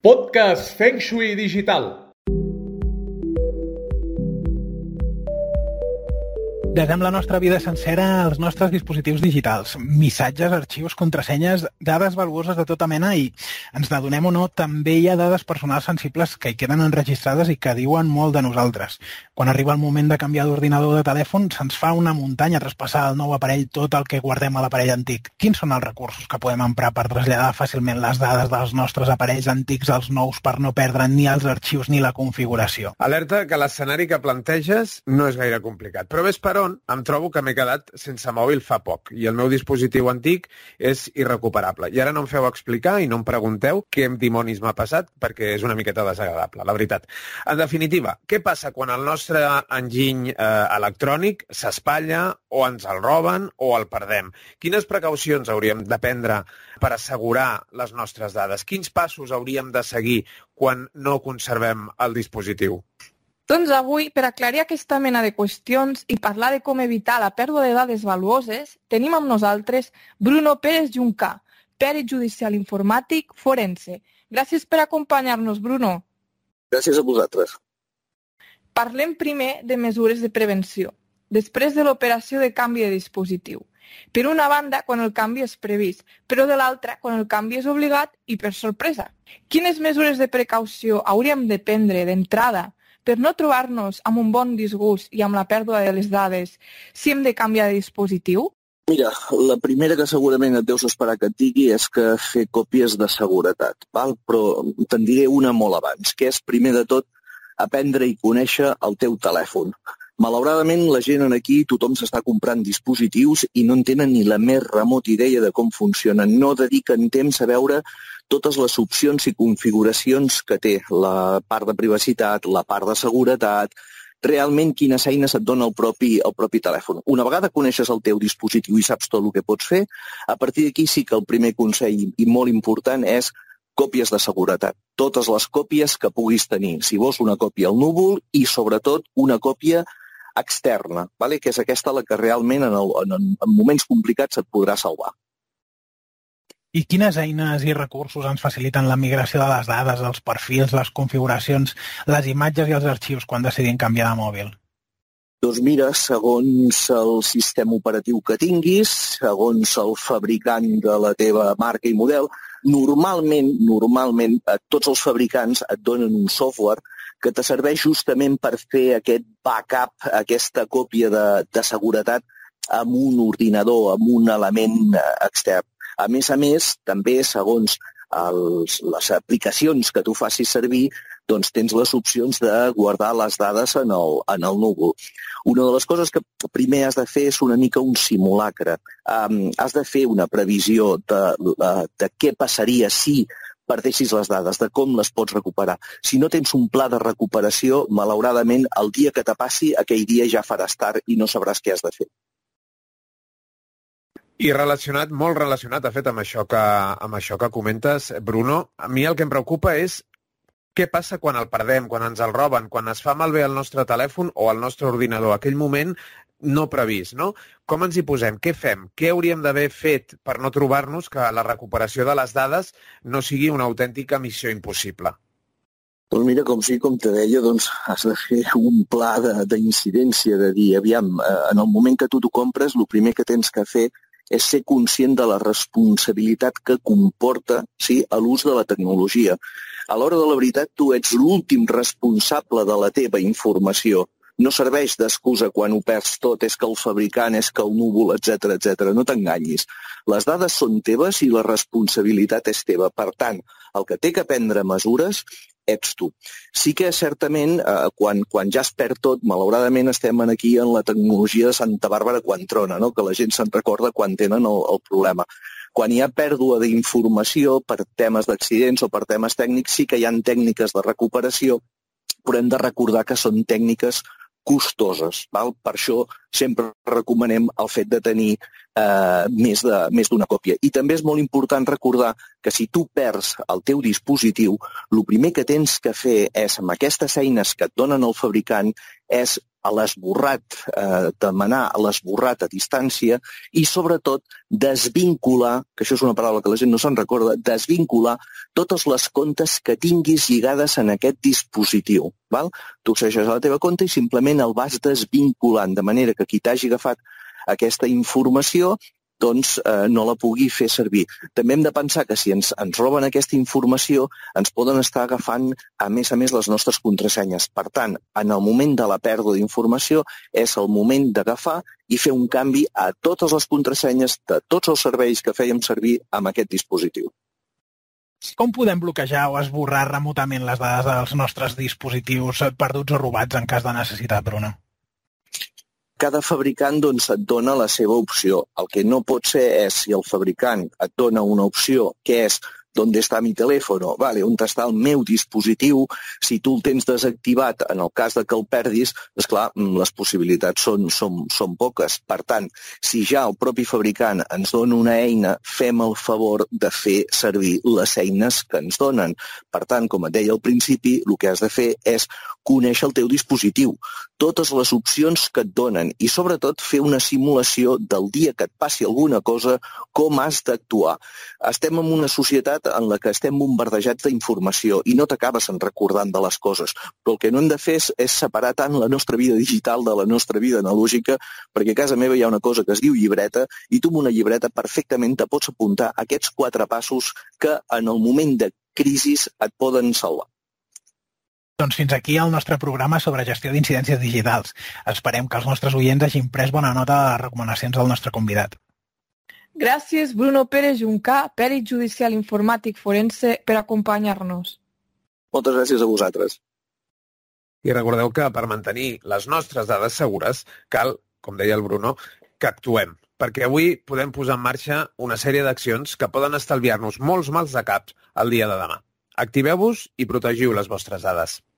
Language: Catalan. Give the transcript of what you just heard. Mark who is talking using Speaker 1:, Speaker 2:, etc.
Speaker 1: Podcast Feng Shui Digital.
Speaker 2: Desem la nostra vida sencera als nostres dispositius digitals, missatges, arxius, contrasenyes, dades valuoses de tota mena i, ens n'adonem o no, també hi ha dades personals sensibles que hi queden enregistrades i que diuen molt de nosaltres. Quan arriba el moment de canviar d'ordinador o de telèfon, se'ns fa una muntanya traspassar al nou aparell tot el que guardem a l'aparell antic. Quins són els recursos que podem emprar per traslladar fàcilment les dades dels nostres aparells antics als nous per no perdre ni els arxius ni la configuració?
Speaker 3: Alerta que l'escenari que planteges no és gaire complicat, però ves per on em trobo que m'he quedat sense mòbil fa poc i el meu dispositiu antic és irrecuperable. I ara no em feu explicar i no em pregunteu què dimonis m'ha passat perquè és una miqueta desagradable, la veritat. En definitiva, què passa quan el nostre enginy electrònic s'espatlla o ens el roben o el perdem? Quines precaucions hauríem de prendre per assegurar les nostres dades? Quins passos hauríem de seguir quan no conservem el dispositiu?
Speaker 4: Doncs avui, per aclarir aquesta mena de qüestions i parlar de com evitar la pèrdua de dades valuoses, tenim amb nosaltres Bruno Pérez Juncà, pèrit judicial informàtic forense. Gràcies per acompanyar-nos, Bruno.
Speaker 5: Gràcies a vosaltres.
Speaker 4: Parlem primer de mesures de prevenció, després de l'operació de canvi de dispositiu. Per una banda, quan el canvi és previst, però de l'altra, quan el canvi és obligat i per sorpresa. Quines mesures de precaució hauríem de prendre d'entrada per no trobar-nos amb un bon disgust i amb la pèrdua de les dades si hem de canviar de dispositiu?
Speaker 5: Mira, la primera que segurament et deus esperar que et digui és que fer còpies de seguretat, val? Però te'n diré una molt abans, que és, primer de tot, aprendre i conèixer el teu telèfon. Malauradament, la gent aquí, tothom s'està comprant dispositius i no en tenen ni la més remota idea de com funcionen. No dediquen temps a veure totes les opcions i configuracions que té, la part de privacitat, la part de seguretat, realment quines eines et dona el propi telèfon. Una vegada coneixes el teu dispositiu i saps tot el que pots fer, a partir d'aquí sí que el primer consell i molt important és còpies de seguretat. Totes les còpies que puguis tenir. Si vols una còpia al núvol i sobretot una còpia externa, vale? Que és aquesta la que realment en moments complicats et podrà salvar.
Speaker 2: I quines eines i recursos ens faciliten la migració de les dades, els perfils, les configuracions, les imatges i els arxius quan decidim canviar de mòbil?
Speaker 5: Doncs mira, segons el sistema operatiu que tinguis, segons el fabricant de la teva marca i model, normalment tots els fabricants et donen un software que te serveix justament per fer aquest backup, aquesta còpia de seguretat amb un ordinador, amb un element extern. A més, també segons les aplicacions que tu facis servir, doncs tens les opcions de guardar les dades en el núvol. Una de les coses que primer has de fer és una mica un simulacre. Has de fer una previsió de què passaria si perdessis les dades, de com les pots recuperar. Si no tens un pla de recuperació, malauradament, el dia que te passi, aquell dia ja faràs tard i no sabràs què has de fer.
Speaker 3: I molt relacionat, de fet, amb això que comentes, Bruno, a mi el que em preocupa és què passa quan el perdem, quan ens el roben, quan es fa malbé el nostre telèfon o el nostre ordinador, aquell moment no previst, no? Com ens hi posem? Què fem? Què hauríem d'haver fet per no trobar-nos que la recuperació de les dades no sigui una autèntica missió impossible?
Speaker 5: Doncs mira, com te deia, doncs has de fer un pla d'incidència, de dir, aviam, en el moment que tu t'ho compres, el primer que tens que fer és ser conscient de la responsabilitat que comporta l'ús de la tecnologia. A l'hora de la veritat, tu ets l'últim responsable de la teva informació. No serveix d'excusa quan ho perds tot, és que el fabricant, és que el núvol, etc. No t'enganyis. Les dades són teves i la responsabilitat és teva. Per tant, el que té que prendre mesures ets tu. Sí que certament, quan ja es perd tot, malauradament estem aquí en la tecnologia de Santa Bàrbara quan trona, no? Que la gent se'n recorda quan tenen el problema. Quan hi ha pèrdua d'informació per temes d'accidents o per temes tècnics, sí que hi ha tècniques de recuperació, però hem de recordar que són tècniques costoses. Val? Per això sempre recomanem el fet de tenir més d'una còpia. I també és molt important recordar que si tu perds el teu dispositiu, el primer que tens que fer és, amb aquestes eines que et donen el fabricant, és a l'esborrat, demanar l'esborrat a distància i, sobretot, desvincular, que això és una paraula que la gent no se'n recorda, desvincular totes les comptes que tinguis lligades en aquest dispositiu. Val? Tu accedeixes a la teva compte i simplement el vas desvinculant, de manera que qui t'hagi agafat aquesta informació doncs no la pugui fer servir. També hem de pensar que si ens roben aquesta informació ens poden estar agafant a més les nostres contrasenyes. Per tant, en el moment de la pèrdua d'informació és el moment d'agafar i fer un canvi a totes les contrasenyes de tots els serveis que fèiem servir amb aquest dispositiu.
Speaker 2: Com podem bloquejar o esborrar remotament les dades dels nostres dispositius perduts o robats en cas de necessitat, Bruno?
Speaker 5: Cada fabricant et dona la seva opció. El que no pot ser és si el fabricant et dona una opció que és ¿dónde está mi teléfono? Vale, on està el meu dispositiu? Si tu el tens desactivat, en el cas de que el perdis, esclar, les possibilitats són poques. Per tant, si ja el propi fabricant ens dona una eina, fem el favor de fer servir les eines que ens donen. Per tant, com et deia al principi, el que has de fer és conèixer el teu dispositiu, totes les opcions que et donen i, sobretot, fer una simulació del dia que et passi alguna cosa, com has d'actuar. Estem en una societat en la que estem bombardejats d'informació i no t'acabes recordant de les coses, però el que no hem de fer és separar tant la nostra vida digital de la nostra vida analògica, perquè a casa meva hi ha una cosa que es diu llibreta i tu amb una llibreta perfectament te pots apuntar aquests 4 passos que en el moment de crisi et poden salvar.
Speaker 2: Doncs fins aquí el nostre programa sobre gestió d'incidències digitals. Esperem que els nostres oients hagin pres bona nota de les recomanacions del nostre convidat.
Speaker 4: Gràcies, Bruno Pérez Juncà, pèrit judicial informàtic forense, per acompanyar-nos.
Speaker 5: Moltes gràcies a vosaltres.
Speaker 3: I recordeu que per mantenir les nostres dades segures cal, com deia el Bruno, que actuem, perquè avui podem posar en marxa una sèrie d'accions que poden estalviar-nos molts mals de caps el dia de demà. Activeu-vos i protegiu les vostres dades.